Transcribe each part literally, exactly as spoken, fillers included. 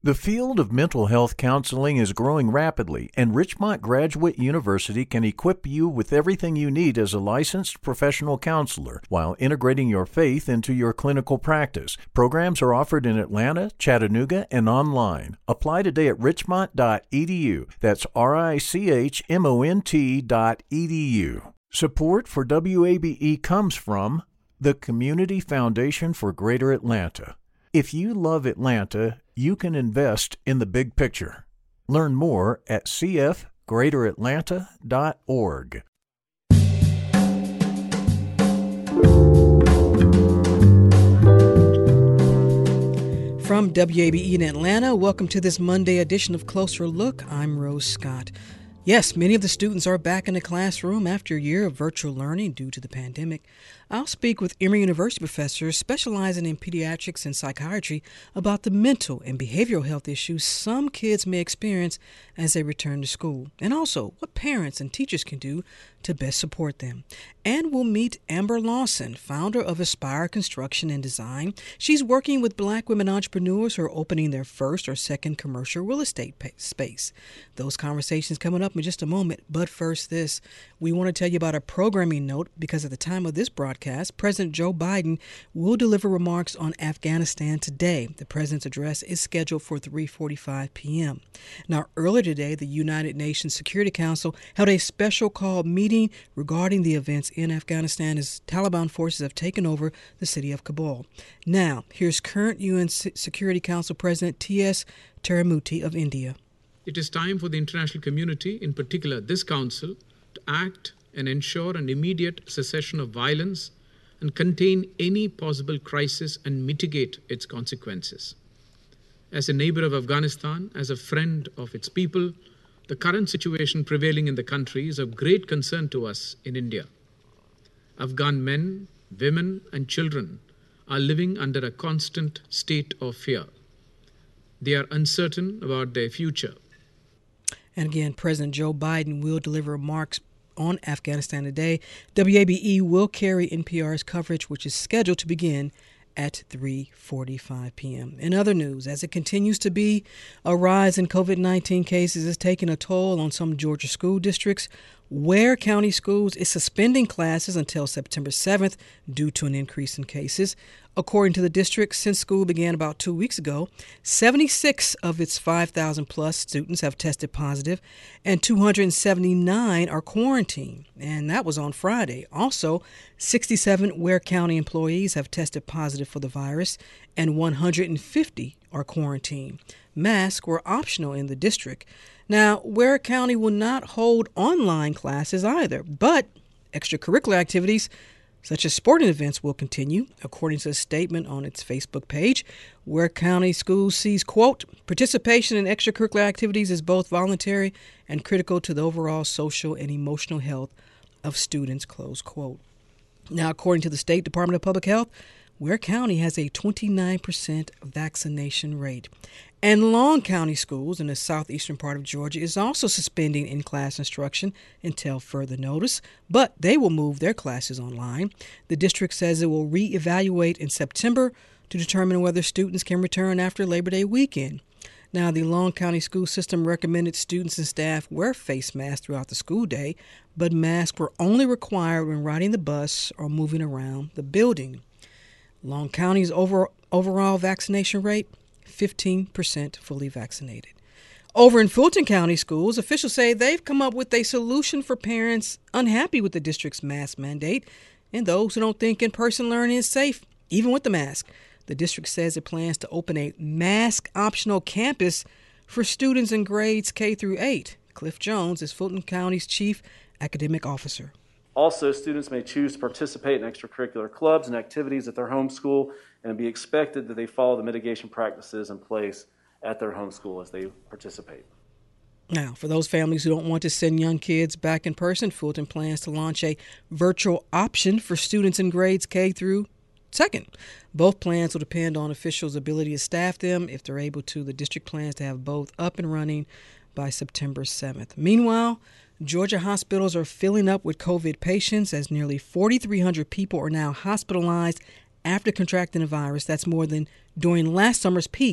The field of mental health counseling is growing rapidly, and Richmont Graduate University can equip you with everything you need as a licensed professional counselor while integrating your faith into your clinical practice. Programs are offered in Atlanta, Chattanooga, and online. Apply today at richmont dot e d u. That's R I C H M O N T dot E D U. Support for W A B E comes from the Community Foundation for Greater Atlanta. If you love Atlanta, you can invest in the big picture. Learn more at c f greater atlanta dot org. From W A B E in Atlanta, welcome to this Monday edition of Closer Look. I'm Rose Scott. Yes, many of the students are back in the classroom after a year of virtual learning due to the pandemic. I'll speak with Emory University professors specializing in pediatrics and psychiatry about the mental and behavioral health issues some kids may experience as they return to school, and also what parents and teachers can do to best support them. And we'll meet Amber Lawson, founder of Aspire Construction and Design. She's working with Black women entrepreneurs who are opening their first or second commercial real estate space. Those conversations coming up in just a moment, but first this. We want to tell you about a programming note because at the time of this broadcast, President Joe Biden will deliver remarks on Afghanistan today. The president's address is scheduled for three forty-five p.m. Now, earlier today, the United Nations Security Council held a special called meeting regarding the events in Afghanistan as Taliban forces have taken over the city of Kabul. Now, here's current U N Security Council President T S Tirumoorthy of India. It is time for the international community, in particular this council, to act and ensure an immediate cessation of violence and contain any possible crisis and mitigate its consequences. As a neighbor of Afghanistan, as a friend of its people, the current situation prevailing in the country is of great concern to us in India. Afghan men, women, and children are living under a constant state of fear. They are uncertain about their future. And again, President Joe Biden will deliver remarks on Afghanistan today. W A B E will carry N P R's coverage, which is scheduled to begin at three forty-five p.m. In other news, as it continues to be, a rise in COVID nineteen cases is taking a toll on some Georgia school districts. Ware County Schools is suspending classes until September seventh due to an increase in cases. According to the district, since school began about two weeks ago, seventy-six of its five thousand plus students have tested positive and two hundred seventy-nine are quarantined. And that was on Friday. Also, sixty-seven Ware County employees have tested positive for the virus and one hundred fifty are quarantined. Masks were optional in the district. Now, Ware County will not hold online classes either, but extracurricular activities such as sporting events will continue, according to a statement on its Facebook page. Ware County Schools sees, quote, participation in extracurricular activities is both voluntary and critical to the overall social and emotional health of students, close quote. Now, according to the State Department of Public Health, Ware County has a twenty-nine percent vaccination rate. And Long County Schools in the southeastern part of Georgia is also suspending in-class instruction until further notice, but they will move their classes online. The district says it will reevaluate in September to determine whether students can return after Labor Day weekend. Now, the Long County school system recommended students and staff wear face masks throughout the school day, but masks were only required when riding the bus or moving around the building. Long County's over, overall vaccination rate, fifteen percent fully vaccinated. Over in Fulton County schools, officials say they've come up with a solution for parents unhappy with the district's mask mandate and those who don't think in-person learning is safe, even with the mask. The district says it plans to open a mask-optional campus for students in grades K through eight. Cliff Jones is Fulton County's chief academic officer. Also, students may choose to participate in extracurricular clubs and activities at their home school and be expected that they follow the mitigation practices in place at their home school as they participate. Now, for those families who don't want to send young kids back in person, Fulton plans to launch a virtual option for students in grades K through second. Both plans will depend on officials' ability to staff them. If they're able to, the district plans to have both up and running by September seventh. Meanwhile, Georgia hospitals are filling up with COVID patients as nearly forty-three hundred people are now hospitalized after contracting the virus. That's more than during last summer's peak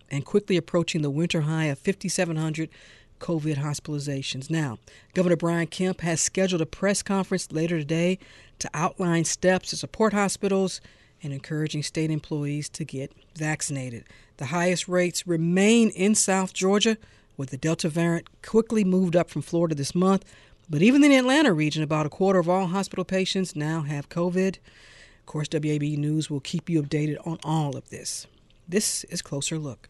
and quickly approaching the winter high of five thousand seven hundred COVID hospitalizations. Now, Governor Brian Kemp has scheduled a press conference later today to outline steps to support hospitals and encouraging state employees to get vaccinated. The highest rates remain in South Georgia, with the Delta variant quickly moved up from Florida this month. But even in the Atlanta region, about a quarter of all hospital patients now have COVID. Of course, W A B E News will keep you updated on all of this. This is Closer Look.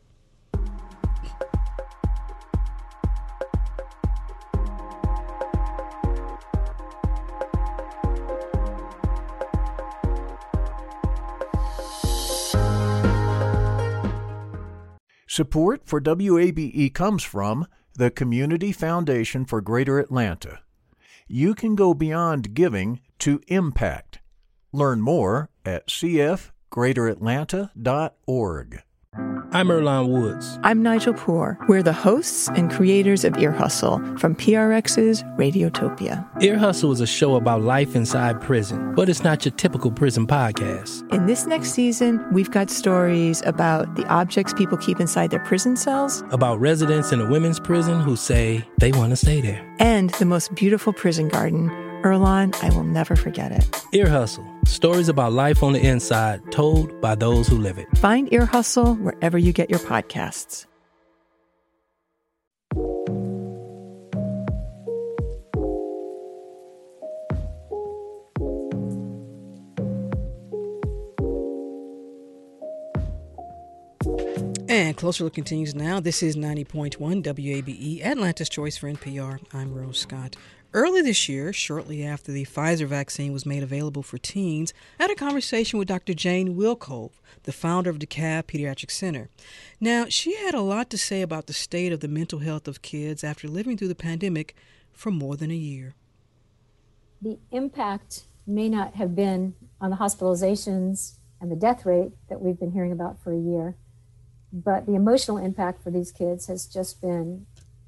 Support for W A B E comes from the Community Foundation for Greater Atlanta. You can go beyond giving to impact. Learn more at c f greater atlanta dot org. I'm Earlonne Woods. I'm Nigel Poor. We're the hosts and creators of Ear Hustle from P R X's Radiotopia. Ear Hustle is a show about life inside prison, but it's not your typical prison podcast. In this next season, we've got stories about the objects people keep inside their prison cells, about residents in a women's prison who say they want to stay there, and the most beautiful prison garden. Earlonne, I will never forget it. Ear Hustle. Stories about life on the inside, told by those who live it. Find Ear Hustle wherever you get your podcasts. And Closer Look continues now. This is ninety point one W A B E, Atlanta's Choice for N P R. I'm Rose Scott. Early this year, shortly after the Pfizer vaccine was made available for teens, I had a conversation with Doctor Jane Wilcove, the founder of DeKalb Pediatric Center. Now, she had a lot to say about the state of the mental health of kids after living through the pandemic for more than a year. The impact may not have been on the hospitalizations and the death rate that we've been hearing about for a year, but the emotional impact for these kids has just been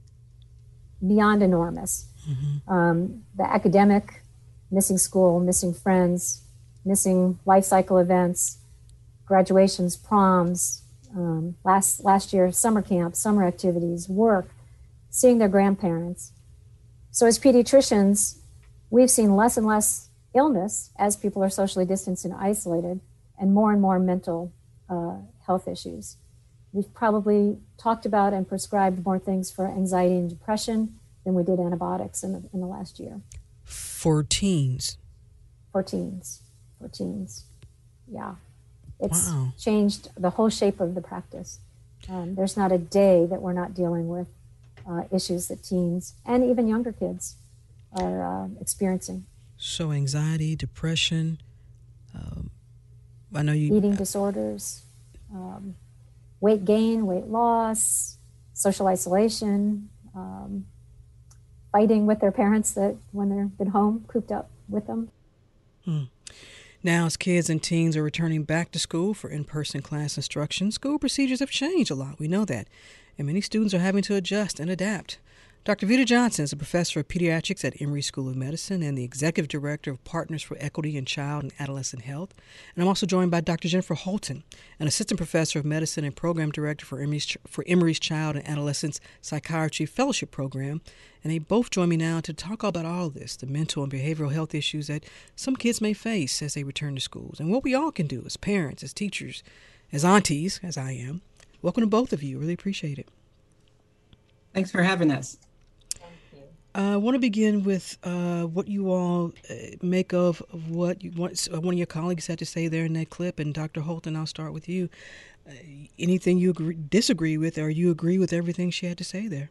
beyond enormous. Mm-hmm. Um, the academic, missing school, missing friends, missing life cycle events, graduations, proms, um, last last year, summer camp, summer activities, work, seeing their grandparents. So as pediatricians, we've seen less and less illness as people are socially distanced and isolated, and more and more mental uh, health issues. We've probably talked about and prescribed more things for anxiety and depression than we did antibiotics in the, in the last year. For teens? For teens. For teens. Yeah. It's wow. changed the whole shape of the practice. Um, there's not a day that we're not dealing with uh, issues that teens and even younger kids are uh, experiencing. So anxiety, depression, um, I know you... Eating disorders, um, weight gain, weight loss, social isolation, um, fighting with their parents that when they've been home, cooped up with them. Hmm. Now, as kids and teens are returning back to school for in-person class instruction, school procedures have changed a lot. We know that. And many students are having to adjust and adapt. Doctor Vita Johnson is a professor of pediatrics at Emory School of Medicine and the executive director of Partners for Equity in Child and Adolescent Health. And I'm also joined by Doctor Jennifer Holton, an assistant professor of medicine and program director for Emory's, for Emory's Child and Adolescent Psychiatry Fellowship Program. And they both join me now to talk about all this, the mental and behavioral health issues that some kids may face as they return to schools, and what we all can do as parents, as teachers, as aunties, as I am. Welcome to both of you. Really appreciate it. Thanks for having us. Uh, I want to begin with uh, what you all uh, make of, of what you, what, uh, one of your colleagues had to say there in that clip. And Doctor Holton, I'll start with you. Uh, anything you agree, disagree with, or you agree with everything she had to say there?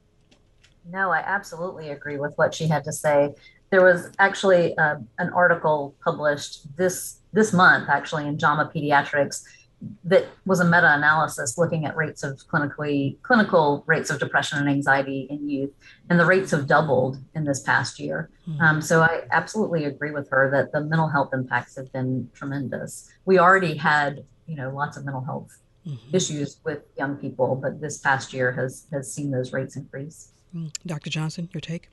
No, I absolutely agree with what she had to say. There was actually uh, an article published this this month, actually, in JAMA Pediatrics, that was a meta-analysis looking at rates of clinically clinical rates of depression and anxiety in youth, and the rates have doubled in this past year. Mm-hmm. Um, so I absolutely agree with her that the mental health impacts have been tremendous. We already had, you know, lots of mental health mm-hmm. issues with young people, but this past year has has seen those rates increase. Mm. Doctor Johnson, your take?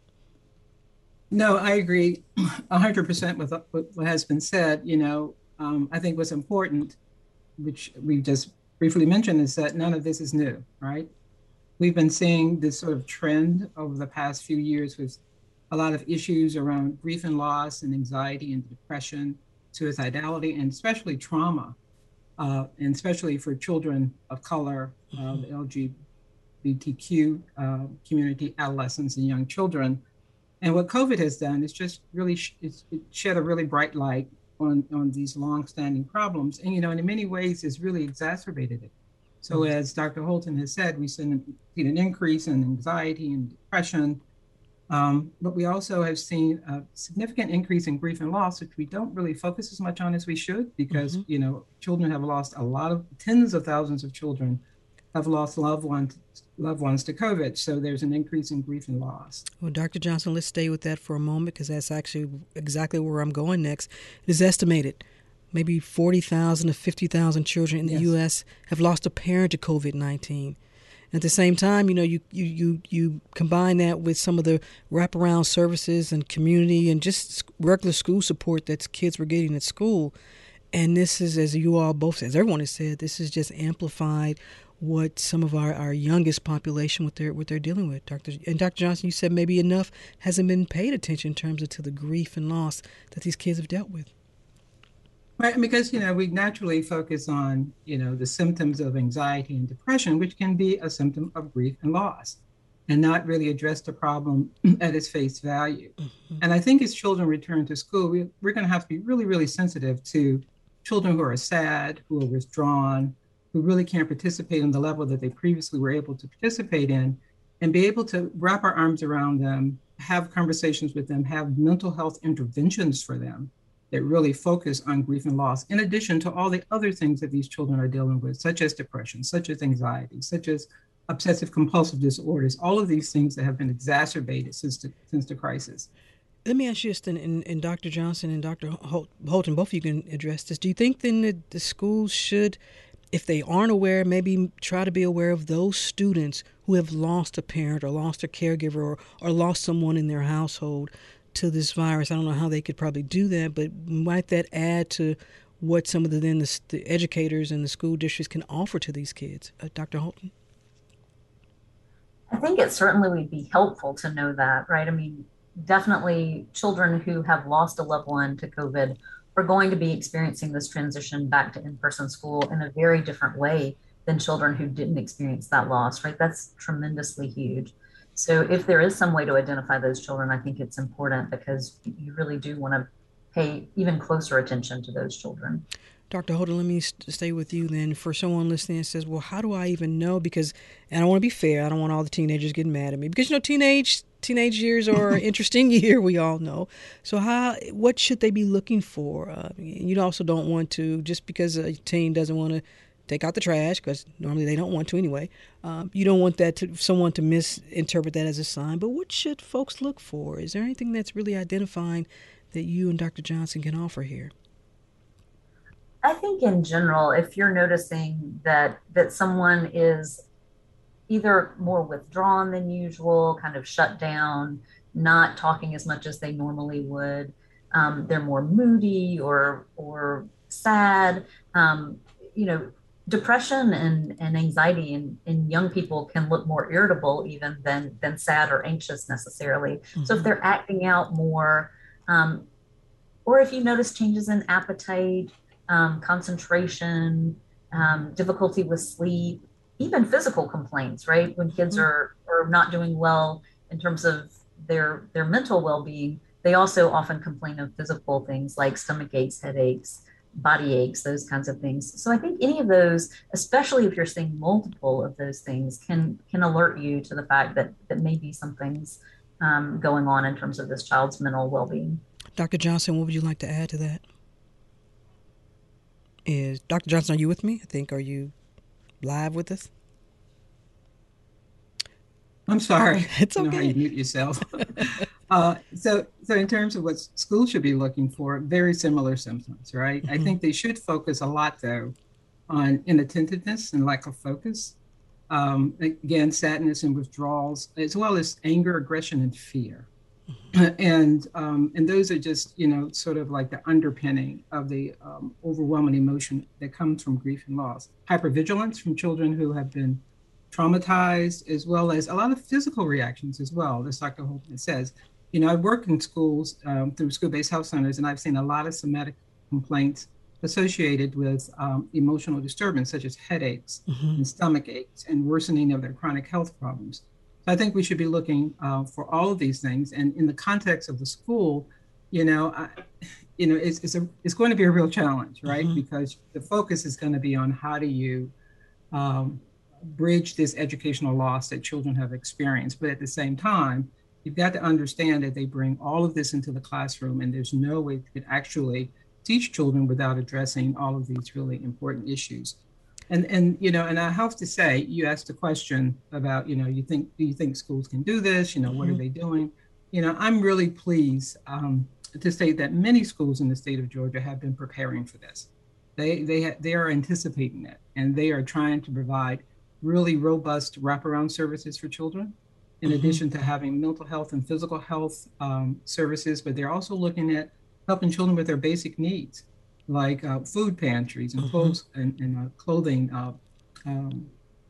No, I agree one hundred percent with what has been said. You know, um, I think what's important, which we just briefly mention is that none of this is new, right? We've been seeing this sort of trend over the past few years with a lot of issues around grief and loss and anxiety and depression, suicidality, and especially trauma, uh, and especially for children of color, uh, the L G B T Q uh, community, adolescents, and young children. And what COVID has done is just really sh- it's, it shed a really bright light on, on these longstanding problems. And, you know, in many ways, it's really exacerbated it. So mm-hmm. as Doctor Holton has said, we've seen an increase in anxiety and depression, um, but we also have seen a significant increase in grief and loss, which we don't really focus as much on as we should, because, mm-hmm. you know, children have lost a lot of, tens of thousands of children have lost loved ones, loved ones to COVID. So there's an increase in grief and loss. Well, Doctor Johnson, let's stay with that for a moment, because that's actually exactly where I'm going next. It is estimated maybe forty thousand to fifty thousand children in the yes. U S have lost a parent to COVID nineteen. At the same time, you know, you, you, you, you combine that with some of the wraparound services and community and just regular school support that kids were getting at school. And this is, as you all both, as everyone has said, this is just amplified what some of our, our youngest population, what they're what they're dealing with. Doctor And Doctor Johnson, you said maybe enough hasn't been paid attention in terms of to the grief and loss that these kids have dealt with. Right, because, you know, we naturally focus on, you know, the symptoms of anxiety and depression, which can be a symptom of grief and loss, and not really address the problem at its face value. Mm-hmm. And I think as children return to school, we, we're going to have to be really, really sensitive to children who are sad, who are withdrawn, who really can't participate on the level that they previously were able to participate in, and be able to wrap our arms around them, have conversations with them, have mental health interventions for them that really focus on grief and loss, in addition to all the other things that these children are dealing with, such as depression, such as anxiety, such as obsessive compulsive disorders, all of these things that have been exacerbated since the, since the crisis. Let me ask you this, and, and, and Doctor Johnson and Doctor Holton, both of you can address this. Do you think then that the schools should, if they aren't aware, maybe try to be aware of those students who have lost a parent or lost a caregiver or, or lost someone in their household to this virus? I don't know how they could probably do that, but might that add to what some of the then the, the educators and the school districts can offer to these kids? Uh, Doctor Holton? I think it certainly would be helpful to know that, right? I mean, definitely children who have lost a loved one to COVID are going to be experiencing this transition back to in-person school in a very different way than children who didn't experience that loss, right? That's tremendously huge. So if there is some way to identify those children, I think it's important, because you really do want to pay even closer attention to those children. Doctor Holton, let me st- stay with you then. For someone listening that says, well, how do I even know? Because, and I want to be fair, I don't want all the teenagers getting mad at me, because, you know, teenage teenage years are an interesting year, we all know. So how, what should they be looking for? Uh, you also don't want to, just because a teen doesn't want to take out the trash, because normally they don't want to anyway. Um, you don't want that to someone to misinterpret that as a sign. But what should folks look for? Is there anything that's really identifying that you and Doctor Johnson can offer here? I think in general, if you're noticing that that someone is either more withdrawn than usual, kind of shut down, not talking as much as they normally would, um, they're more moody or or sad, um, you know, depression and, and anxiety in, in young people can look more irritable even than, than sad or anxious necessarily. Mm-hmm. So if they're acting out more, um, or if you notice changes in appetite, um, concentration, um, difficulty with sleep, even physical complaints, right? When kids mm-hmm. are, are not doing well in terms of their, their mental well-being, they also often complain of physical things like stomach aches, headaches, body aches, those kinds of things. So I think any of those, especially if you're seeing multiple of those things, can can alert you to the fact that that maybe something's um, going on in terms of this child's mental well-being. Doctor Johnson, what would you like to add to that? Is Doctor Johnson, are you with me? I think, are you live with us? I'm sorry. It's okay. You know how you mute yourself. uh, so, so in terms of what schools should be looking for, very similar symptoms, right? Mm-hmm. I think they should focus a lot, though, on inattentiveness and lack of focus. Um, again, sadness and withdrawals, as well as anger, aggression, and fear. And um, and those are just, you know, sort of like the underpinning of the um, overwhelming emotion that comes from grief and loss. Hypervigilance from children who have been traumatized, as well as a lot of physical reactions as well, as Doctor Holton says. You know, I've worked in schools um, through school-based health centers, and I've seen a lot of somatic complaints associated with um, emotional disturbance, such as headaches mm-hmm. and stomach aches and worsening of their chronic health problems. I think we should be looking uh, for all of these things. And in the context of the school, you know, I, you know, it's it's, a, it's going to be a real challenge, right? Mm-hmm. Because the focus is going to be on how do you um, bridge this educational loss that children have experienced. But at the same time, you've got to understand that they bring all of this into the classroom, and there's no way to actually teach children without addressing all of these really important issues. And, and, you know, and I have to say, you asked a question about, you know, you think, do you think schools can do this? You know, what mm-hmm. are they doing? You know, I'm really pleased um, to state that many schools in the state of Georgia have been preparing for this. They, they, ha- they are anticipating it, and they are trying to provide really robust wraparound services for children, in mm-hmm. addition to having mental health and physical health um, services, but they're also looking at helping children with their basic needs, like uh, food pantries and mm-hmm. clothes and, and uh, clothing uh, um,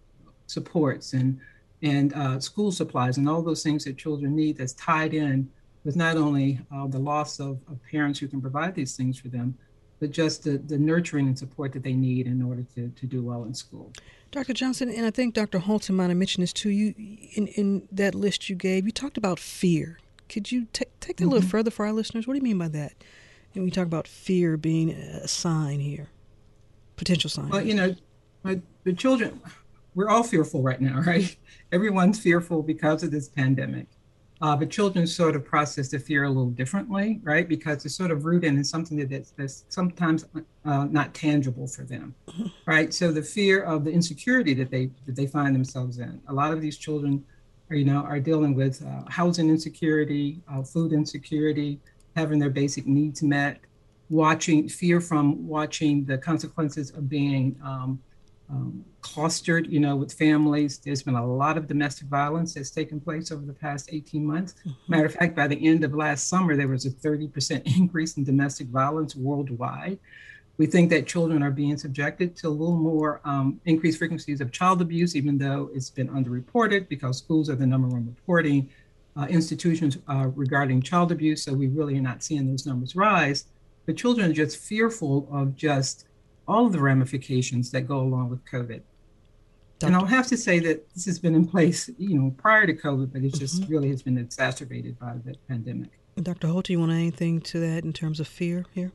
supports and and uh, school supplies and all those things that children need, that's tied in with not only uh, the loss of, of parents who can provide these things for them, but just the, the nurturing and support that they need in order to, to do well in school. Doctor Johnson, and I think Doctor Holton might have mentioned this too, you in, in that list you gave, you talked about fear. Could you t- take that mm-hmm. a little further for our listeners? What do you mean by that? And we talk about fear being a sign here, potential sign. Well, you know, the children, we're all fearful right now, right? Everyone's fearful because of this pandemic. Uh, but children sort of process the fear a little differently, right? Because it's sort of rooted in something that that's, that's sometimes uh, not tangible for them, right? So the fear of the insecurity that they that they find themselves in. A lot of these children, are, you know, are dealing with uh, housing insecurity, uh, food insecurity, having their basic needs met, watching fear from watching the consequences of being um, um, clustered, you know, with families. There's been a lot of domestic violence that's taken place over the past eighteen months. Mm-hmm. Matter of fact, by the end of last summer, there was a thirty percent increase in domestic violence worldwide. We think that children are being subjected to a little more um, increased frequencies of child abuse, even though it's been underreported, because schools are the number one reporting Uh, institutions uh, regarding child abuse, so we really are not seeing those numbers rise. But children are just fearful of just all of the ramifications that go along with COVID. Doctor And I'll have to say that this has been in place, you know, prior to COVID, but it just mm-hmm. really has been exacerbated by the pandemic. Doctor Holt, do you want to add anything to that in terms of fear here?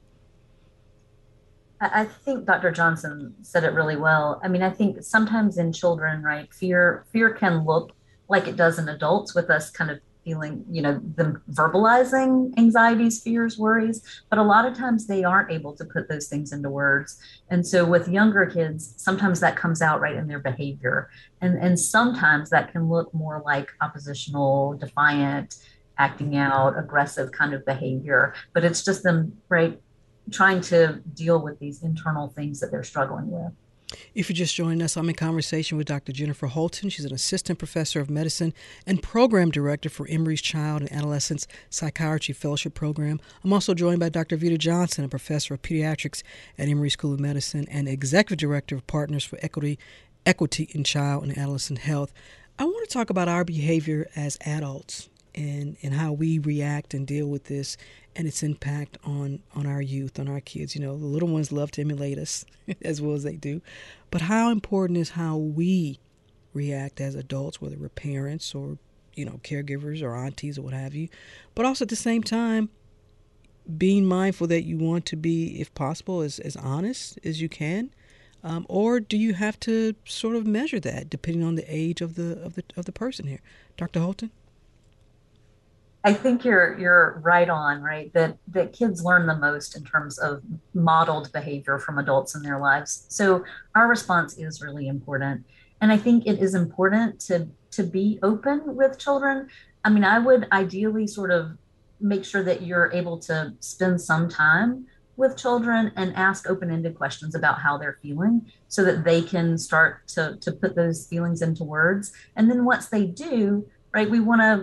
I think Doctor Johnson said it really well. I mean, I think sometimes in children, right, fear fear can look like it does in adults, with us kind of feeling, you know, them verbalizing anxieties, fears, worries, but a lot of times they aren't able to put those things into words. And so with younger kids, sometimes that comes out right in their behavior. And, and sometimes that can look more like oppositional, defiant, acting out, aggressive kind of behavior, but it's just them, right, trying to deal with these internal things that they're struggling with. If you're just joining us, I'm in conversation with Doctor Jennifer Holton. She's an assistant professor of medicine and program director for Emory's Child and Adolescent Psychiatry Fellowship Program. I'm also joined by Doctor Vita Johnson, a professor of pediatrics at Emory School of Medicine and executive director of Partners for Equity, Equity in Child and Adolescent Health. I want to talk about our behavior as adults and, and how we react and deal with this and its impact on, on our youth, on our kids. You know, the little ones love to emulate us as well as they do. But how important is how we react as adults, whether we're parents or, you know, caregivers or aunties or what have you. But also at the same time, being mindful that you want to be, if possible, as, as honest as you can. Um, or do you have to sort of measure that depending on the age of the of the of the person here? Doctor Holton? I think you're you're right on, right? That that kids learn the most in terms of modeled behavior from adults in their lives. So our response is really important. And I think it is important to to be open with children. I mean, I would ideally sort of make sure that you're able to spend some time with children and ask open-ended questions about how they're feeling so that they can start to, to put those feelings into words. And then once they do, right, we want to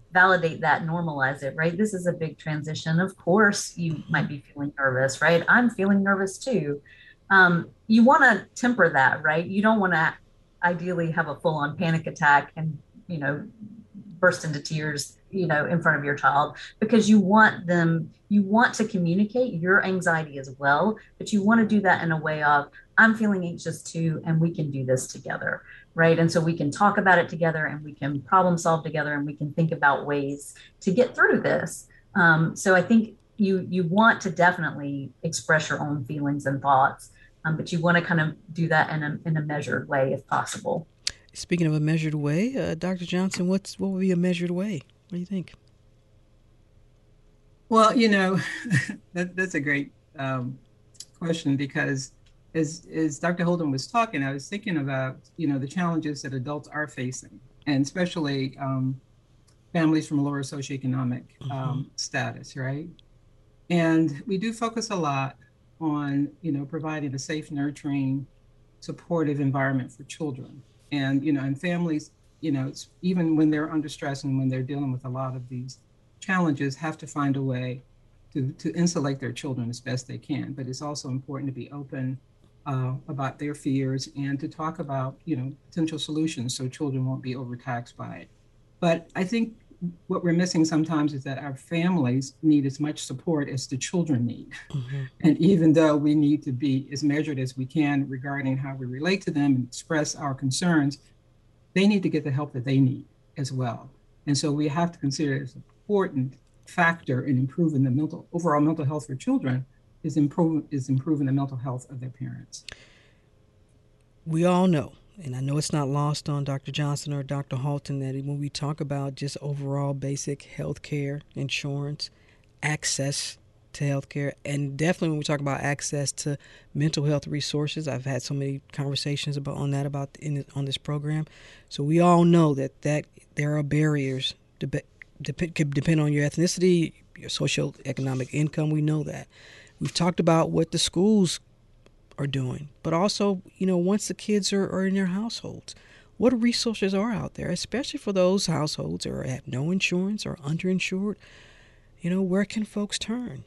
validate that, normalize it, right? This is a big transition. Of course, you might be feeling nervous, right? I'm feeling nervous too. Um, you want to temper that, right? You don't want to ideally have a full-on panic attack and, you know, burst into tears, you know, in front of your child, because you want them, you want to communicate your anxiety as well, but you want to do that in a way of, I'm feeling anxious too, and we can do this together, right? And so we can talk about it together, and we can problem solve together, and we can think about ways to get through this. Um, so I think you you want to definitely express your own feelings and thoughts, um, but you want to kind of do that in a in a measured way if possible. Speaking of a measured way, uh, Doctor Johnson, what's what would be a measured way? What do you think? Well, you know, that, that's a great um, question, because as, as Doctor Holden was talking, I was thinking about, you know, the challenges that adults are facing, and especially um, families from lower socioeconomic um, mm-hmm. status, right? And we do focus a lot on, you know, providing a safe, nurturing, supportive environment for children. And, you know, and families, you know, it's, even when they're under stress and when they're dealing with a lot of these challenges, have to find a way to, to insulate their children as best they can. But it's also important to be open uh, about their fears and to talk about, you know, potential solutions so children won't be overtaxed by it. But I think what we're missing sometimes is that our families need as much support as the children need. Mm-hmm. And even though we need to be as measured as we can regarding how we relate to them and express our concerns, they need to get the help that they need as well. And so we have to consider it as an important factor in improving the mental overall mental health for children is improve is improving the mental health of their parents. We all know, and I know it's not lost on Doctor Johnson or Doctor Halton, that when we talk about just overall basic health care, insurance, access to health care, and definitely when we talk about access to mental health resources, I've had so many conversations about on that about in on this program. So we all know that, that there are barriers that dep- could depend on your ethnicity, your socioeconomic income. We know that. We've talked about what the schools are doing, but also, you know, once the kids are, are in their households, what resources are out there, especially for those households that have no insurance or underinsured. You know, where can folks turn?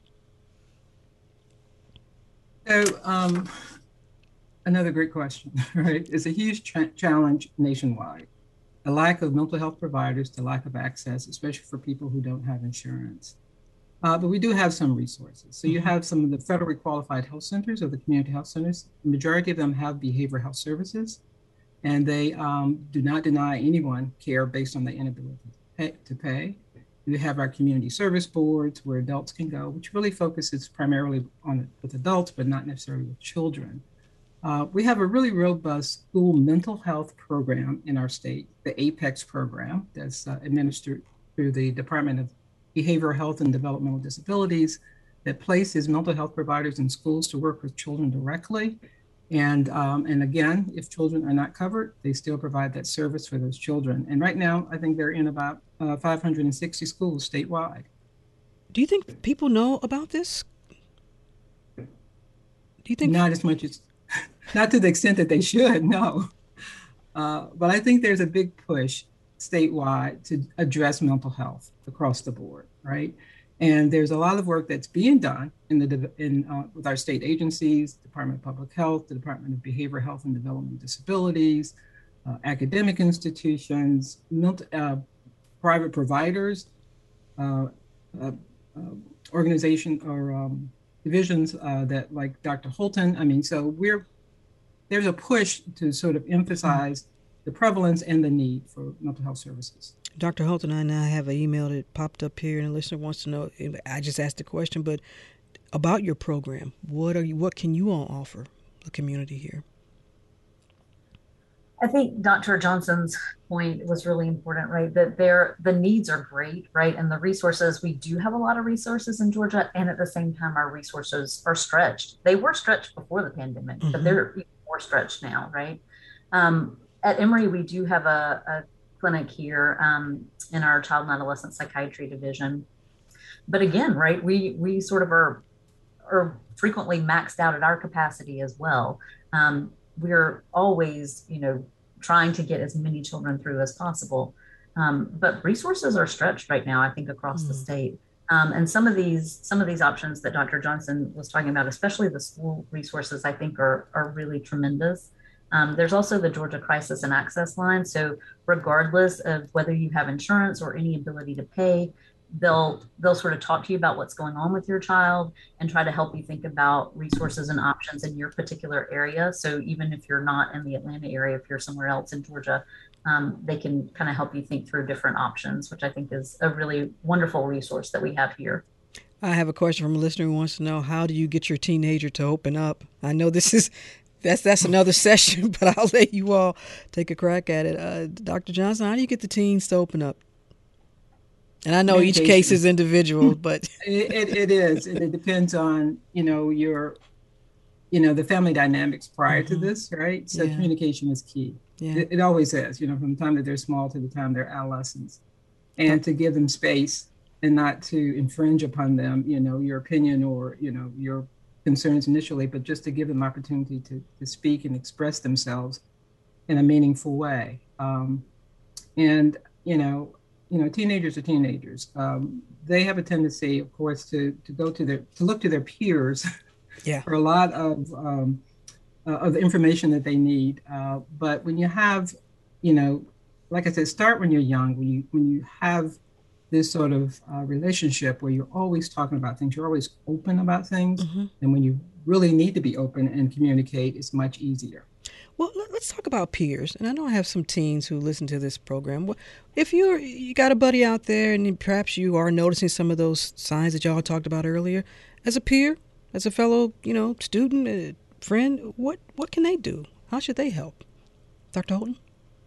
So, um, another great question, right? It's a huge tra- challenge nationwide. The lack of mental health providers, the lack of access, especially for people who don't have insurance. Uh, but we do have some resources. So you have some of the federally qualified health centers or the community health centers. The majority of them have behavioral health services, and they um, do not deny anyone care based on their inability to pay. To pay. We have our community service boards where adults can go, which really focuses primarily on with adults, but not necessarily with children. Uh, we have a really robust school mental health program in our state, the APEX program, that's uh, administered through the Department of Behavioral Health and Developmental Disabilities, that places mental health providers in schools to work with children directly. And um, and again, if children are not covered, they still provide that service for those children. And right now, I think they're in about uh, five hundred sixty schools statewide. Do you think people know about this? Do you think not as much as, not to the extent that they should, no. Uh, but I think there's a big push statewide to address mental health across the board, right? And there's a lot of work that's being done in the in uh, with our state agencies, Department of Public Health, the Department of Behavioral Health and Developmental Disabilities, uh, academic institutions, mental, uh, private providers, uh, uh, uh, organization or um, divisions uh, that like Doctor Holton. I mean, so we're there's a push to sort of emphasize mm-hmm. the prevalence and the need for mental health services. Doctor Holton, I now have an email that popped up here, and a listener wants to know. I just asked the question, but about your program, what are you? What can you all offer the community here? I think Doctor Johnson's point was really important, right? That there, the needs are great, right, and the resources. We do have a lot of resources in Georgia, and at the same time, our resources are stretched. They were stretched before the pandemic, mm-hmm. but they're even more stretched now, right? Um, at Emory, we do have a, a clinic here um, in our child and adolescent psychiatry division. But again, right, we we sort of are are frequently maxed out at our capacity as well. Um, we're always, you know, trying to get as many children through as possible. Um, but resources are stretched right now, I think, across Mm. the state. Um, and some of these some of these options that Doctor Johnson was talking about, especially the school resources, I think are are really tremendous. Um, there's also the Georgia Crisis and Access Line. So regardless of whether you have insurance or any ability to pay, they'll they'll sort of talk to you about what's going on with your child and try to help you think about resources and options in your particular area. So even if you're not in the Atlanta area, if you're somewhere else in Georgia, um, they can kind of help you think through different options, which I think is a really wonderful resource that we have here. I have a question from a listener who wants to know, how do you get your teenager to open up? I know this is that's that's another session, but I'll let you all take a crack at it. Uh, Doctor Johnson, how do you get the teens to open up? And I know each case is individual, but it, it, it is. It, it depends on, you know, your, you know, the family dynamics prior mm-hmm. to this, right? So yeah. communication is key. Yeah. It, it always is, you know, from the time that they're small to the time they're adolescents, and to give them space and not to infringe upon them, you know, your opinion or, you know, your concerns initially, but just to give them opportunity to, to speak and express themselves in a meaningful way. Um, and, you know, you know, teenagers are teenagers. Um, they have a tendency, of course, to to go to their, to look to their peers yeah. for a lot of, um, uh, of the information that they need. Uh, but when you have, you know, like I said, start when you're young, when you, when you have this sort of uh, relationship where you're always talking about things, you're always open about things. Mm-hmm. And when you really need to be open and communicate, it's much easier. Well, let's talk about peers. And I know I have some teens who listen to this program. If you're, you got a buddy out there and perhaps you are noticing some of those signs that y'all talked about earlier, as a peer, as a fellow, you know, student, a friend, what, what can they do? How should they help? Doctor Holton?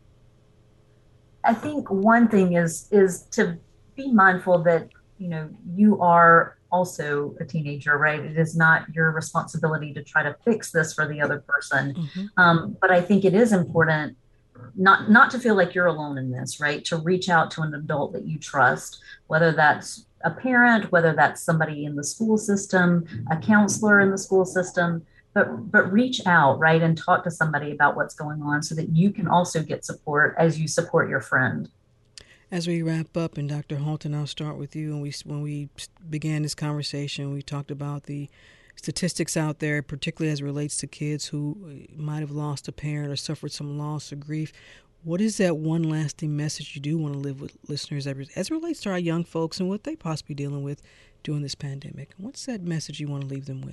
I think one thing is is to be mindful that, you know, you are also a teenager, right? It is not your responsibility to try to fix this for the other person. Mm-hmm. Um, but I think it is important not, not to feel like you're alone in this, right? To reach out to an adult that you trust, whether that's a parent, whether that's somebody in the school system, a counselor in the school system, but, but reach out, right? And talk to somebody about what's going on so that you can also get support as you support your friend. As we wrap up, and Doctor Holton, I'll start with you. And we, when we began this conversation, we talked about the statistics out there, particularly as it relates to kids who might have lost a parent or suffered some loss or grief. What is that one lasting message you do want to live with listeners as it relates to our young folks and what they possibly dealing with during this pandemic? What's that message you want to leave them with?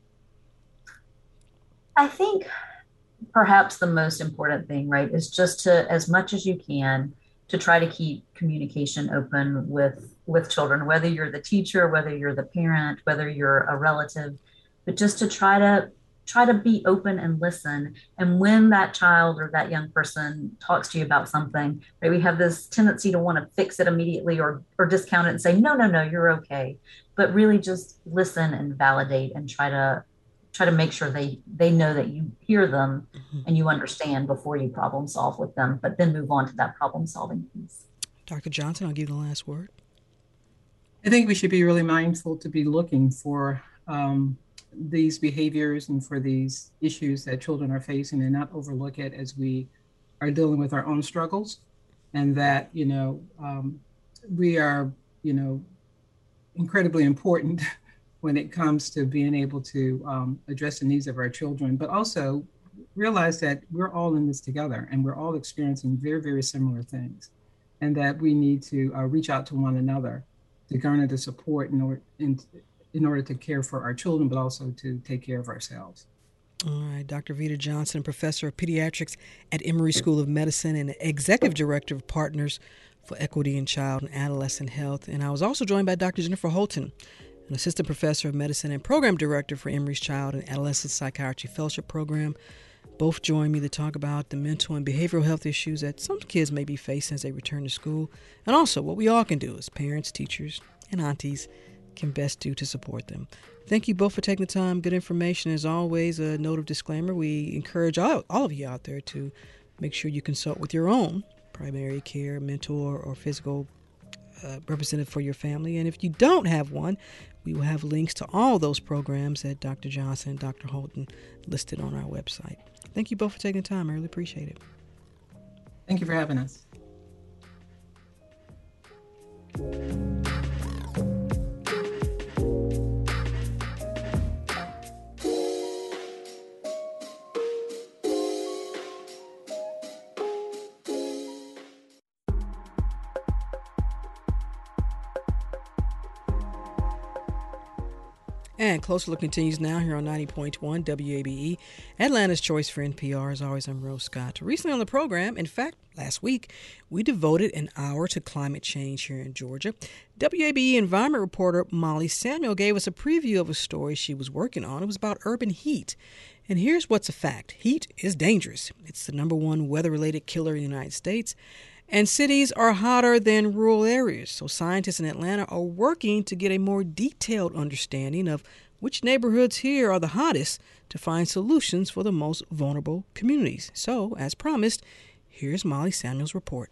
I think perhaps the most important thing, right, is just to, as much as you can, to try to keep communication open with, with children, whether you're the teacher, whether you're the parent, whether you're a relative, but just to try to try to be open and listen. And when that child or that young person talks to you about something, right, we have this tendency to want to fix it immediately or, or discount it and say, no, no, no, you're okay. But really just listen and validate and try to try to make sure they, they know that you hear them mm-hmm. and you understand before you problem solve with them, but then move on to that problem solving piece. Doctor Johnson, I'll give you the last word. I think we should be really mindful to be looking for um, these behaviors and for these issues that children are facing and not overlook it as we are dealing with our own struggles, and that, you know, um, we are, you know, incredibly important when it comes to being able to um, address the needs of our children, but also realize that we're all in this together and we're all experiencing very, very similar things, and that we need to uh, reach out to one another to garner the support in order, in, in order to care for our children, but also to take care of ourselves. All right, Doctor Vita Johnson, Professor of Pediatrics at Emory School of Medicine and Executive Director of Partners for Equity in Child and Adolescent Health. And I was also joined by Doctor Jennifer Holton, an Assistant Professor of Medicine and Program Director for Emory's Child and Adolescent Psychiatry Fellowship Program. Both joined me to talk about the mental and behavioral health issues that some kids may be facing as they return to school, and also what we all can do as parents, teachers, and aunties can best do to support them. Thank you both for taking the time. Good information. As always, a note of disclaimer, we encourage all, all of you out there to make sure you consult with your own primary care, mentor, or physical uh, representative for your family. And if you don't have one, we will have links to all those programs that Doctor Johnson and Doctor Holton listed on our website. Thank you both for taking the time. I really appreciate it. Thank you for having us. And Closer Look continues now here on ninety point one W A B E, Atlanta's choice for N P R. As always, I'm Rose Scott. Recently on the program, in fact, last week, we devoted an hour to climate change here in Georgia. W A B E environment reporter Molly Samuel gave us a preview of a story she was working on. It was about urban heat. And here's what's a fact. Heat is dangerous. It's the number one weather-related killer in the United States. And cities are hotter than rural areas. So scientists in Atlanta are working to get a more detailed understanding of which neighborhoods here are the hottest to find solutions for the most vulnerable communities. So, as promised, here's Molly Samuel's report.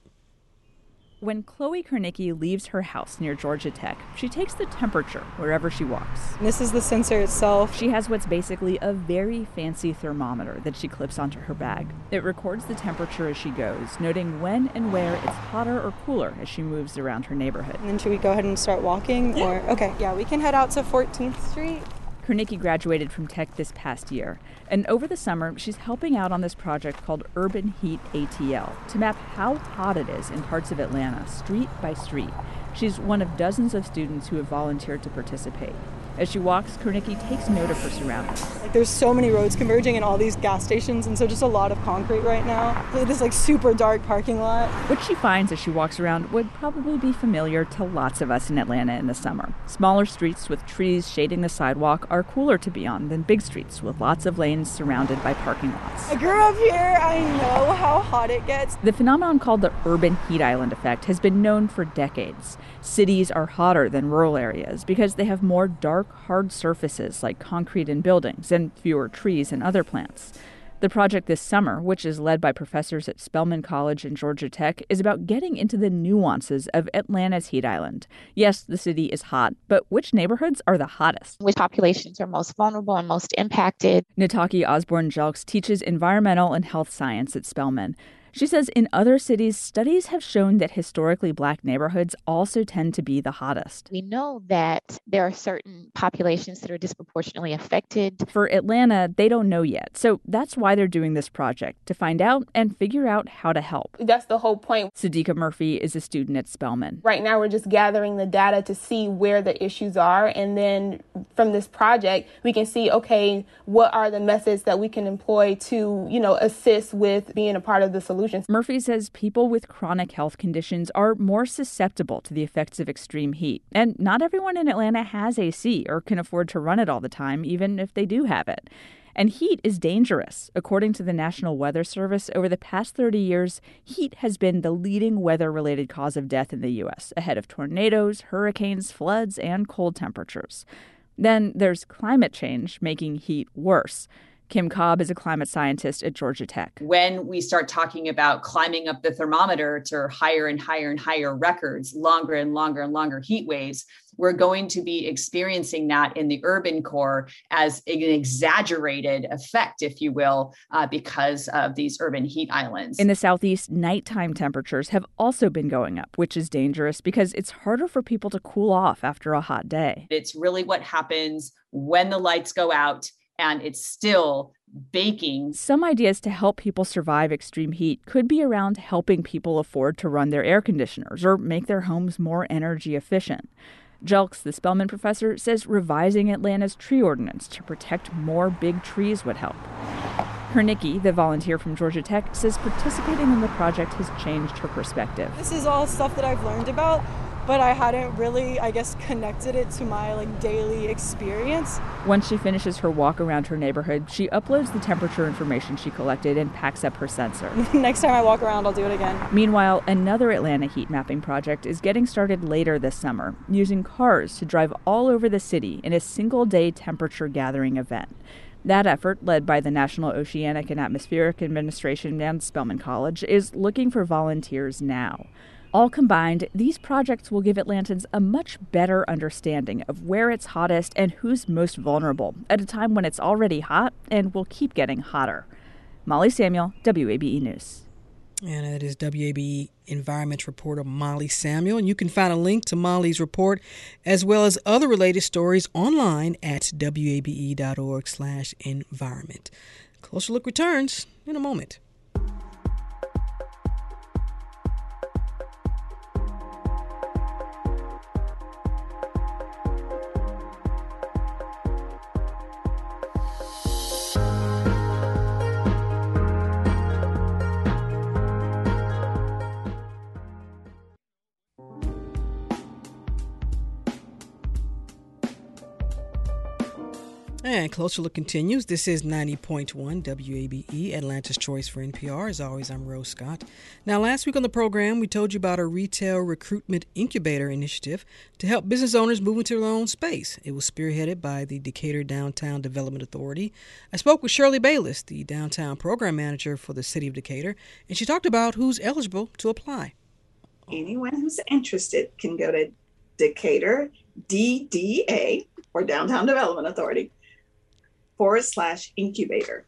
When Chloe Kernicki leaves her house near Georgia Tech, she takes the temperature wherever she walks. This is the sensor itself. She has what's basically a very fancy thermometer that she clips onto her bag. It records the temperature as she goes, noting when and where it's hotter or cooler as she moves around her neighborhood. And then should we go ahead and start walking? Yeah. Or okay, yeah, we can head out to fourteenth Street. Kernicki graduated from Tech this past year, and over the summer, she's helping out on this project called Urban Heat A T L to map how hot it is in parts of Atlanta, street by street. She's one of dozens of students who have volunteered to participate. As she walks, Kernicki takes note of her surroundings. Like, there's so many roads converging and all these gas stations, and so just a lot of concrete right now. This like super dark parking lot. What she finds as she walks around would probably be familiar to lots of us in Atlanta in the summer. Smaller streets with trees shading the sidewalk are cooler to be on than big streets with lots of lanes surrounded by parking lots. I grew up here. I know how hot it gets. The phenomenon called the urban heat island effect has been known for decades. Cities are hotter than rural areas because they have more dark, hard surfaces like concrete and buildings and fewer trees and other plants. The project this summer, which is led by professors at Spelman College and Georgia Tech, is about getting into the nuances of Atlanta's heat island. Yes, the city is hot, but which neighborhoods are the hottest? Which populations are most vulnerable and most impacted? Nataki Osborne-Jelks teaches environmental and health science at Spelman. She says in other cities, studies have shown that historically black neighborhoods also tend to be the hottest. We know that there are certain populations that are disproportionately affected. For Atlanta, they don't know yet. So that's why they're doing this project, to find out and figure out how to help. That's the whole point. Sadiqa Murphy is a student at Spelman. Right now, we're just gathering the data to see where the issues are. And then from this project, we can see, okay, what are the methods that we can employ to, you know, assist with being a part of the solution. Murphy says people with chronic health conditions are more susceptible to the effects of extreme heat. And not everyone in Atlanta has A C or can afford to run it all the time, even if they do have it. And heat is dangerous. According to the National Weather Service, over the past thirty years, heat has been the leading weather-related cause of death in the U S, ahead of tornadoes, hurricanes, floods, and cold temperatures. Then there's climate change, making heat worse. Kim Cobb is a climate scientist at Georgia Tech. When we start talking about climbing up the thermometer to higher and higher and higher records, longer and longer and longer heat waves, we're going to be experiencing that in the urban core as an exaggerated effect, if you will, uh, because of these urban heat islands. In the southeast, nighttime temperatures have also been going up, which is dangerous because it's harder for people to cool off after a hot day. It's really what happens when the lights go out and it's still baking. Some ideas to help people survive extreme heat could be around helping people afford to run their air conditioners or make their homes more energy efficient. Jelks, the Spelman professor, says revising Atlanta's tree ordinance to protect more big trees would help. Kernicki, the volunteer from Georgia Tech, says participating in the project has changed her perspective. This is all stuff that I've learned about, but I hadn't really, I guess, connected it to my like daily experience. Once she finishes her walk around her neighborhood, she uploads the temperature information she collected and packs up her sensor. Next time I walk around, I'll do it again. Meanwhile, another Atlanta heat mapping project is getting started later this summer, using cars to drive all over the city in a single-day temperature gathering event. That effort, led by the National Oceanic and Atmospheric Administration and Spelman College, is looking for volunteers now. All combined, these projects will give Atlantans a much better understanding of where it's hottest and who's most vulnerable at a time when it's already hot and will keep getting hotter. Molly Samuel, W A B E News. And that is W A B E Environment reporter Molly Samuel. And you can find a link to Molly's report as well as other related stories online at W A B E dot org slash environment. Closer Look returns in a moment. And Closer Look continues. This is ninety point one W A B E, Atlanta's Choice for N P R. As always, I'm Rose Scott. Now, last week on the program, we told you about a retail recruitment incubator initiative to help business owners move into their own space. It was spearheaded by the Decatur Downtown Development Authority. I spoke with Shirley Bayless, the downtown program manager for the city of Decatur, and she talked about who's eligible to apply. Anyone who's interested can go to Decatur D D A, or Downtown Development Authority, forward slash incubator.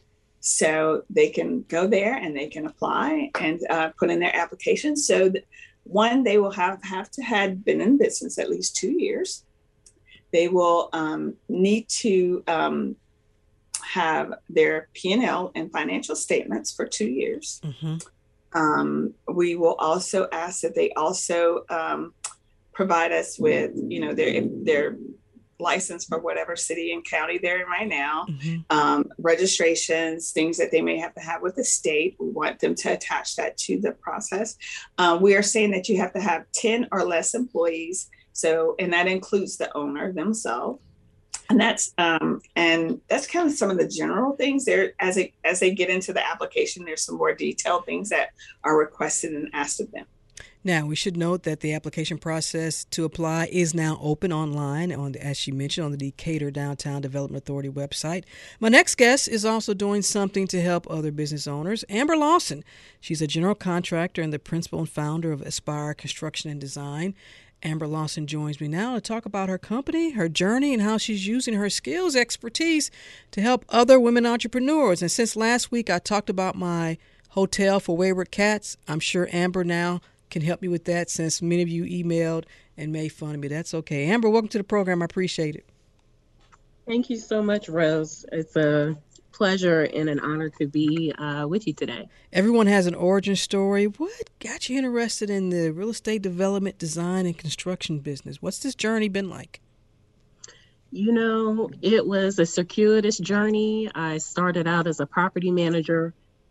So they can go there and they can apply and uh, put in their application. So that, one, they will have, have to have been in business at least two years. They will um, need to um, have their P and L and financial statements for two years. Mm-hmm. Um, we will also ask that they also um, provide us with, you know, their their license for whatever city and county they're in right now, mm-hmm. um, registrations, things that they may have to have with the state. We want them to attach that to the process. Uh, we are saying that you have to have ten or less employees. So, and that includes the owner themselves. And that's um, and that's kind of some of the general things there. As they, as they get into the application, there's some more detailed things that are requested and asked of them. Now, we should note that the application process to apply is now open online, on the, as she mentioned, on the Decatur Downtown Development Authority website. My next guest is also doing something to help other business owners. Amber Lawson. She's a general contractor and the principal and founder of Aspire Construction and Design. Amber Lawson joins me now to talk about her company, her journey, and how she's using her skills, expertise to help other women entrepreneurs. And since last week I talked about my hotel for wayward cats, I'm sure Amber now can help me with that, since many of you emailed and made fun of me. That's okay. Amber, welcome to the program. I appreciate it. Thank you so much, Rose. It's a pleasure and an honor to be uh, with you today. Everyone has an origin story. What got you interested in the real estate development, design, and construction business? What's this journey been like? You know, it was a circuitous journey. I started out as a property manager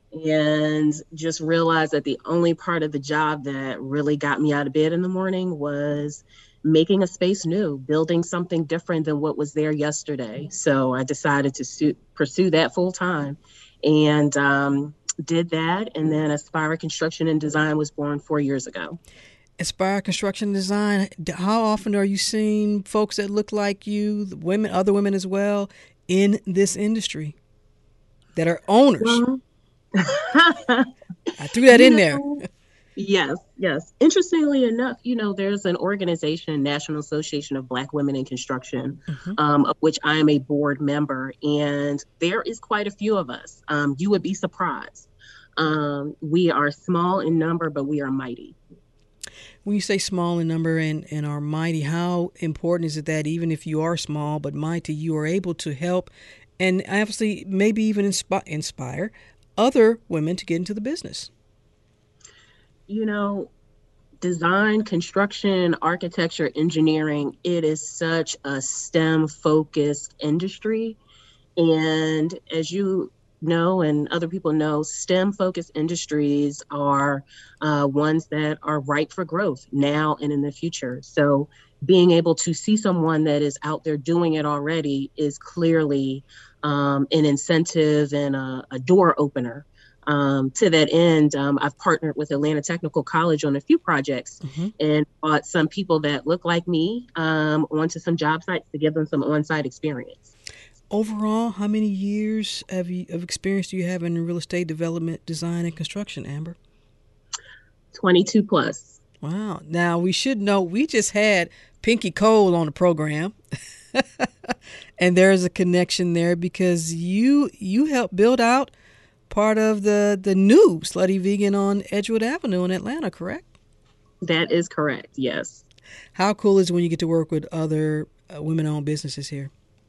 and just realized that the only part of the job that really got me out of bed in the morning was making a space new, building something different than what was there yesterday. So I decided to su- pursue that full time and um, did that. And then Aspire Construction and Design was born four years ago. Aspire Construction and Design, how often are you seeing folks that look like you, women, other women as well, in this industry that are owners? Well, I threw that you in know, there. Yes, yes. Interestingly enough, you know, there's an organization, National Association of Black Women in Construction, mm-hmm. um, of which I am a board member, and there is quite a few of us. Um, you would be surprised. Um, we are small in number, but we are mighty. When you say small in number and, and are mighty, how important is it that even if you are small but mighty, you are able to help and obviously maybe even inspi- inspire other women to get into the business? You know, design, construction, architecture, engineering, it is such a STEM-focused industry. And as you know, and other people know, STEM-focused industries are uh, ones that are ripe for growth now and in the future. So being able to see someone that is out there doing it already is clearly um, an incentive and a, a door opener. Um, to that end, um, I've partnered with Atlanta Technical College on a few projects mm-hmm. and brought some people that look like me um, onto some job sites to give them some on-site experience. Overall, how many years have you, of experience do you have in real estate development, design, and construction, Amber? twenty-two plus. Wow. Now, we should know we just had Pinky Cole on the program. And there's a connection there because you you helped build out part of the, the new Slutty Vegan on Edgewood Avenue in Atlanta, correct? That is correct, yes. How cool is it when you get to work with other uh, women-owned businesses here?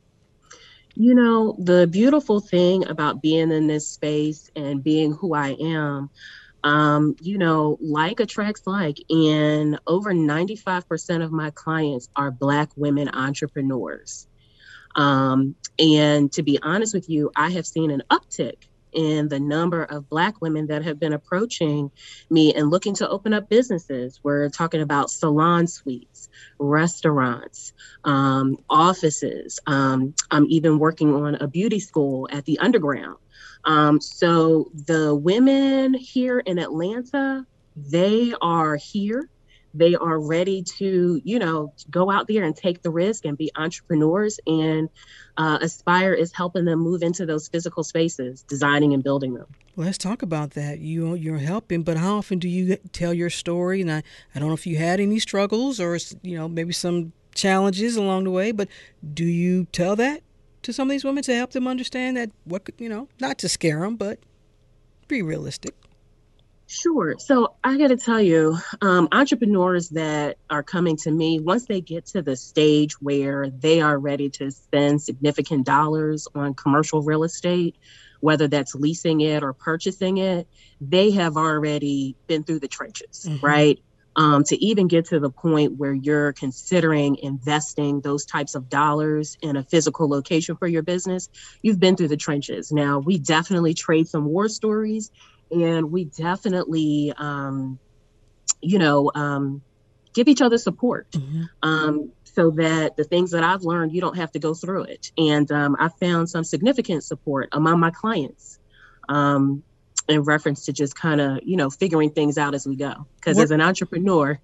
You know, the beautiful thing about being in this space and being who I am, um, you know, like attracts like, and over ninety-five percent of my clients are Black women entrepreneurs. Um, and to be honest with you, I have seen an uptick in the number of Black women that have been approaching me and looking to open up businesses. We're talking about salon suites, restaurants, um, offices. Um, I'm even working on a beauty school at the Underground. Um, so the women here in Atlanta, they are here. They are ready to, you know, go out there and take the risk and be entrepreneurs. And uh, Aspire is helping them move into those physical spaces, designing and building them. Well, let's talk about that. You, you're helping, but how often do you tell your story? And I, I don't know if you had any struggles or, you know, maybe some challenges along the way, but do you tell that to some of these women to help them understand that what, could, you know, not to scare them, but be realistic? Sure. So I got to tell you, um, entrepreneurs that are coming to me, once they get to the stage where they are ready to spend significant dollars on commercial real estate, whether that's leasing it or purchasing it, they have already been through the trenches, mm-hmm. right? Um, to even get to the point where you're considering investing those types of dollars in a physical location for your business, you've been through the trenches. Now, we definitely trade some war stories. And we definitely, um, you know, um, give each other support mm-hmm. um, so that the things that I've learned, you don't have to go through it. And um, I found some significant support among my clients um, in reference to just kind of, you know, figuring things out as we go. Because as an entrepreneur,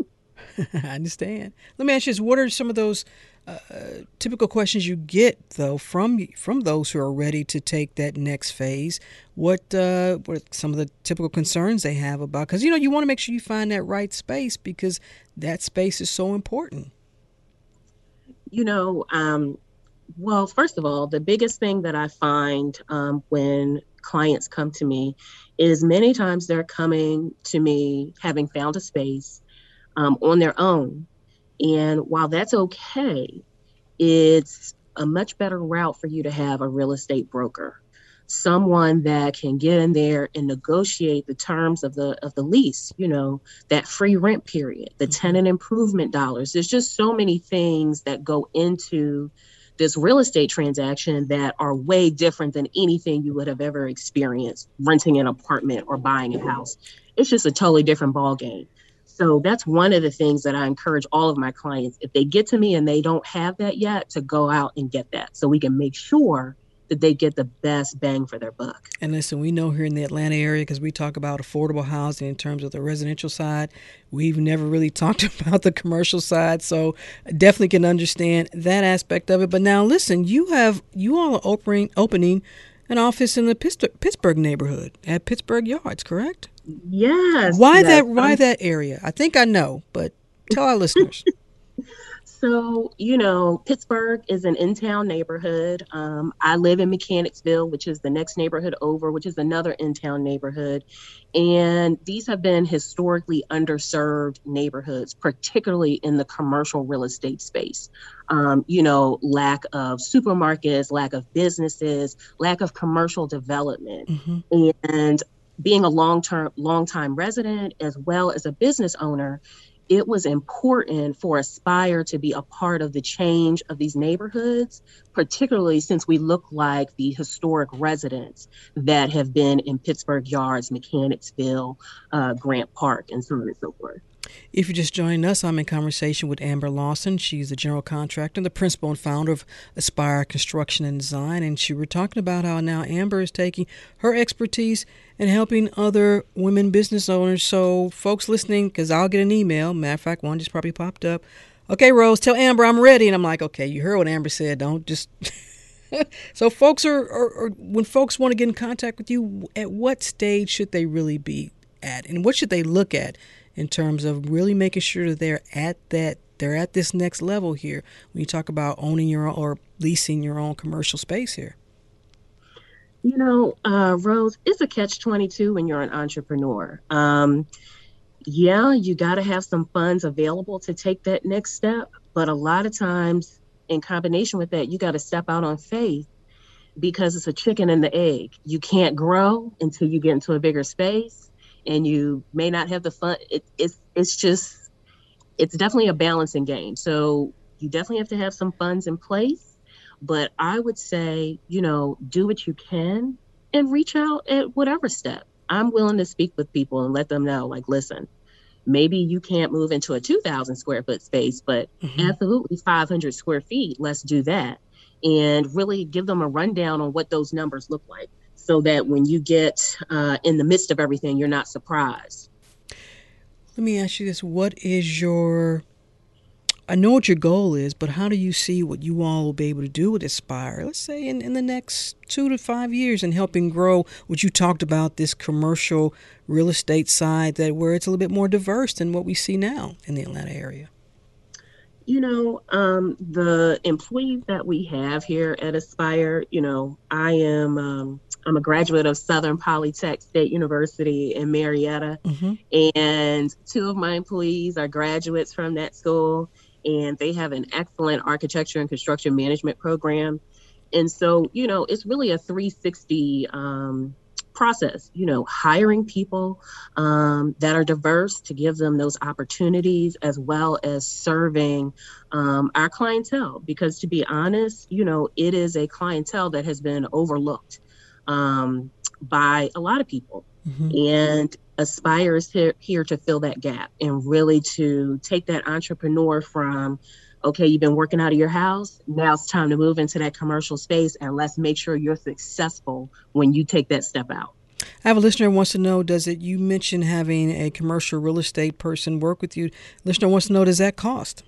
I understand. Let me ask you this. What are some of those uh, typical questions you get, though, from from those who are ready to take that next phase? What, uh, what are some of the typical concerns they have about? Because, you know, you want to make sure you find that right space because that space is so important. You know, um, well, first of all, the biggest thing that I find um, when clients come to me is many times they're coming to me having found a space Um, on their own. And while that's okay, it's a much better route for you to have a real estate broker, someone that can get in there and negotiate the terms of the of the lease, you know, that free rent period, the mm-hmm. tenant improvement dollars. There's just so many things that go into this real estate transaction that are way different than anything you would have ever experienced renting an apartment or buying a house. It's just a totally different ballgame. So that's one of the things that I encourage all of my clients, if they get to me and they don't have that yet, to go out and get that so we can make sure that they get the best bang for their buck. And listen, we know here in the Atlanta area, because we talk about affordable housing in terms of the residential side, we've never really talked about the commercial side. So definitely can understand that aspect of it. But now listen, you have, you all are opening, opening an office in the Pittsburgh neighborhood at Pittsburgh Yards, correct? Yes. Why yes. that? Why that area? I think I know, but tell our listeners. So, you know, Pittsburgh is an in-town neighborhood. Um, I live in Mechanicsville, which is the next neighborhood over, which is another in-town neighborhood. And these have been historically underserved neighborhoods, particularly in the commercial real estate space. Um, you know, lack of supermarkets, lack of businesses, lack of commercial development. Mm-hmm. And being a long-term, long-time resident as well as a business owner, it was important for Aspire to be a part of the change of these neighborhoods, particularly since we look like the historic residents that have been in Pittsburgh Yards, Mechanicsville, uh, Grant Park, and so on and so forth. If you're just joining us, I'm in conversation with Amber Lawson. She's the general contractor and the principal and founder of Aspire Construction and Design. And she, we're talking about how now Amber is taking her expertise and helping other women business owners. So folks listening, because I'll get an email. Matter of fact, one just probably popped up. Okay, Rose, tell Amber I'm ready. And I'm like, okay, you heard what Amber said. Don't just... So folks are, are, are, when folks want to get in contact with you, at what stage should they really be at? And what should they look at in terms of really making sure that they're at that, they're at this next level here when you talk about owning your own or leasing your own commercial space here? You know, uh, Rose, it's a catch twenty-two when you're an entrepreneur. Um, yeah, you got to have some funds available to take that next step. But a lot of times, in combination with that, you got to step out on faith because it's a chicken and the egg. You can't grow until you get into a bigger space, and you may not have the fun. It, it's it's just it's definitely a balancing game. So you definitely have to have some funds in place. But I would say, you know, do what you can and reach out at whatever step. I'm willing to speak with people and let them know, like, listen, maybe you can't move into a two thousand square foot space, but mm-hmm. absolutely five hundred square feet. Let's do that. And really give them a rundown on what those numbers look like so that when you get uh, in the midst of everything, you're not surprised. Let me ask you this. What is your, I know what your goal is, but how do you see what you all will be able to do with Aspire, let's say in, in the next two to five years in helping grow what you talked about, this commercial real estate side, that where it's a little bit more diverse than what we see now in the Atlanta area? You know, um, the employees that we have here at Aspire, you know, I am, um, I'm a graduate of Southern Polytech State University in Marietta, mm-hmm. and two of my employees are graduates from that school, and they have an excellent architecture and construction management program. And so, you know, it's really a three sixty um, process, you know, hiring people um, that are diverse to give them those opportunities, as well as serving um, our clientele. Because to be honest, you know, it is a clientele that has been overlooked um, by a lot of people. Mm-hmm. And Aspire is here, here to fill that gap and really to take that entrepreneur from, okay, you've been working out of your house, now it's time to move into that commercial space, and let's make sure you're successful when you take that step out. I have a listener who wants to know, does it, you mentioned having a commercial real estate person work with you. Listener wants to know, does that cost?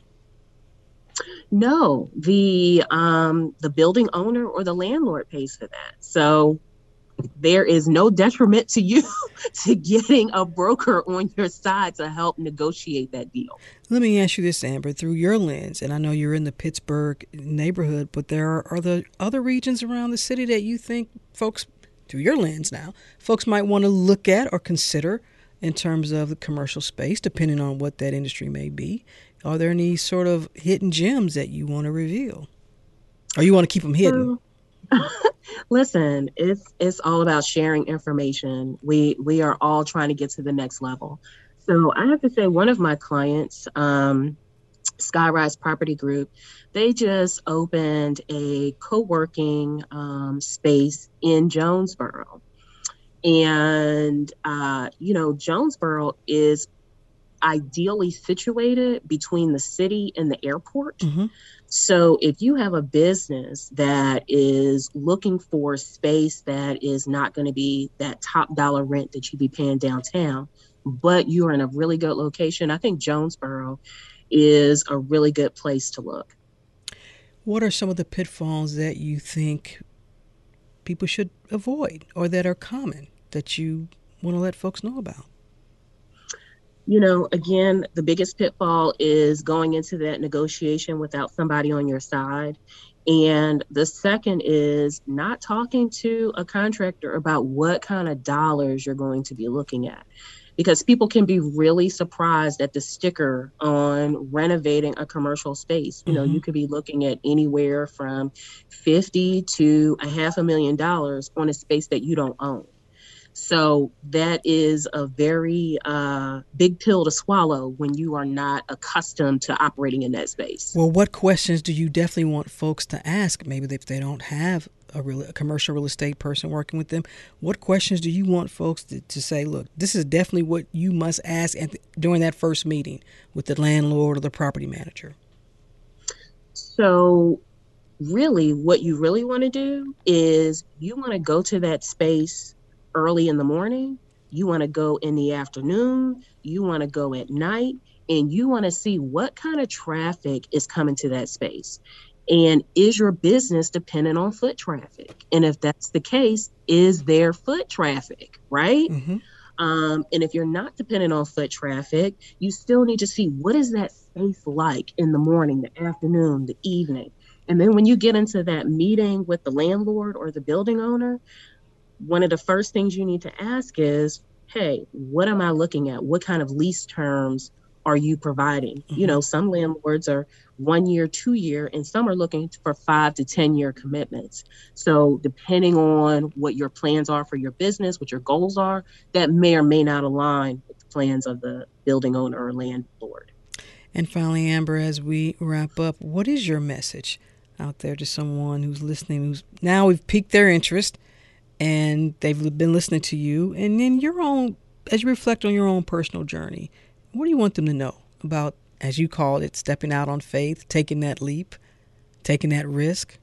No, the um, the building owner or the landlord pays for that. So there is no detriment to you to getting a broker on your side to help negotiate that deal. Let me ask you this, Amber, through your lens, and I know you're in the Pittsburgh neighborhood, but there are other, other regions around the city that you think folks, through your lens now, folks might want to look at or consider in terms of the commercial space, depending on what that industry may be. Are there any sort of hidden gems that you want to reveal? Or you want to keep them hidden? Um, Listen, it's it's all about sharing information. We we are all trying to get to the next level. So I have to say, one of my clients, um, Skyrise Property Group, they just opened a co-working um, space in Jonesboro. And, uh, you know, Jonesboro is ideally situated between the city and the airport. Mm-hmm. So if you have a business that is looking for space that is not going to be that top dollar rent that you'd be paying downtown, but you're in a really good location, I think Jonesboro is a really good place to look. What are some of the pitfalls that you think people should avoid or that are common that you want to let folks know about? You know, again, the biggest pitfall is going into that negotiation without somebody on your side. And the second is not talking to a contractor about what kind of dollars you're going to be looking at. Because people can be really surprised at the sticker on renovating a commercial space. You know, mm-hmm. you could be looking at anywhere from fifty to a half a million dollars on a space that you don't own. So that is a very uh, big pill to swallow when you are not accustomed to operating in that space. Well, what questions do you definitely want folks to ask? Maybe if they don't have a, real, a commercial real estate person working with them, what questions do you want folks to, to say, look, this is definitely what you must ask at the, during that first meeting with the landlord or the property manager? So really what you really want to do is you want to go to that space early in the morning, you want to go in the afternoon, you want to go at night, and you want to see what kind of traffic is coming to that space. And is your business dependent on foot traffic? And if that's the case, is there foot traffic, right? Mm-hmm. Um, and if you're not dependent on foot traffic, you still need to see what is that space like in the morning, the afternoon, the evening. And then when you get into that meeting with the landlord or the building owner, one of the first things you need to ask is, hey, what am I looking at? What kind of lease terms are you providing? Mm-hmm. You know, some landlords are one year, two year, and some are looking for five to ten year commitments. So depending on what your plans are for your business, what your goals are, that may or may not align with the plans of the building owner or landlord. And finally, Amber, as we wrap up, what is your message out there to someone who's listening, who's now we've piqued their interest and they've been listening to you, and then your own, as you reflect on your own personal journey, what do you want them to know about, as you called it, stepping out on faith, taking that leap, taking that risk?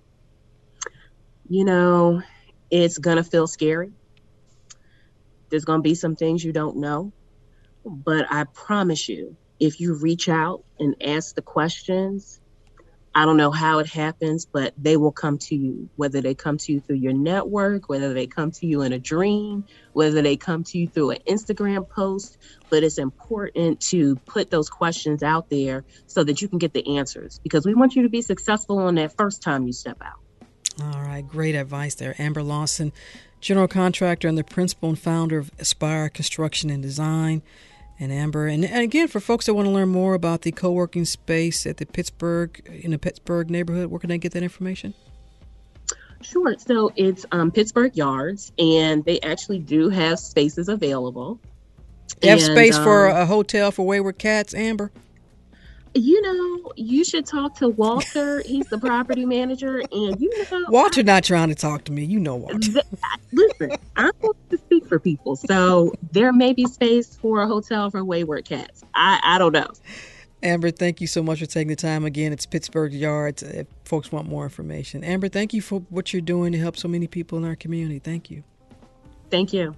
You know, it's going to feel scary. There's going to be some things you don't know. But I promise you, if you reach out and ask the questions, I don't know how it happens, but they will come to you, whether they come to you through your network, whether they come to you in a dream, whether they come to you through an Instagram post. But it's important to put those questions out there so that you can get the answers, because we want you to be successful on that first time you step out. All right. Great advice there. Amber Lawson, general contractor and the principal and founder of Aspire Construction and Design. And Amber, and, and again, for folks that want to learn more about the co-working space at the Pittsburgh, in the Pittsburgh neighborhood, where can they get that information? Sure. So it's um, Pittsburgh Yards, and they actually do have spaces available. They have and, space um, for a hotel for wayward cats, Amber? You know, you should talk to Walter. He's the property manager, and you know, Walter not trying to talk to me. You know Walter. Th- listen, I'm going to speak for people, so there may be space for a hotel for wayward cats. I, I don't know. Amber, thank you so much for taking the time. Again, it's Pittsburgh Yards if folks want more information. Amber, thank you for what you're doing to help so many people in our community. Thank you. Thank you.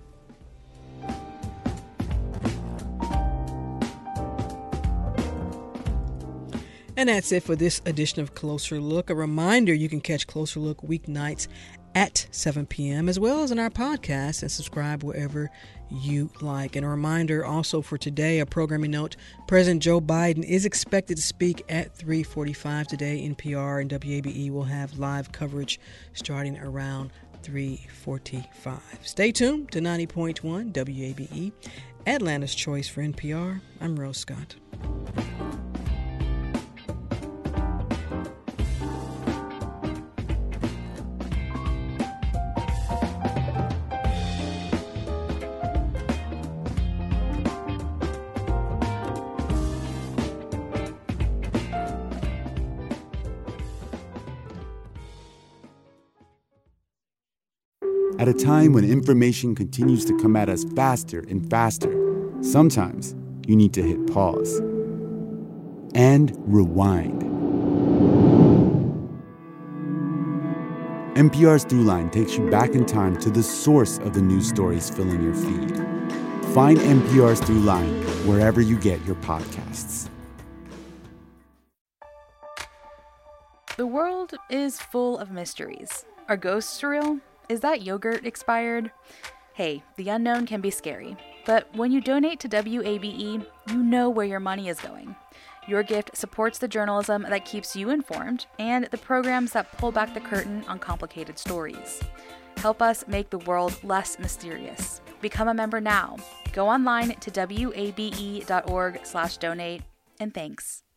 And that's it for this edition of Closer Look. A reminder, you can catch Closer Look weeknights at seven p.m. as well as in our podcast, and subscribe wherever you like. And a reminder also for today, a programming note, President Joe Biden is expected to speak at three forty-five today. N P R and W A B E will have live coverage starting around three forty-five. Stay tuned to ninety point one W A B E, Atlanta's Choice for N P R. I'm Rose Scott. At a time when information continues to come at us faster and faster, sometimes you need to hit pause and rewind. N P R's Throughline takes you back in time to the source of the news stories filling your feed. Find N P R's Throughline wherever you get your podcasts. The world is full of mysteries. Are ghosts real? Is that yogurt expired? Hey, the unknown can be scary, but when you donate to W A B E, you know where your money is going. Your gift supports the journalism that keeps you informed and the programs that pull back the curtain on complicated stories. Help us make the world less mysterious. Become a member now. Go online to W A B E dot org slash donate, and thanks.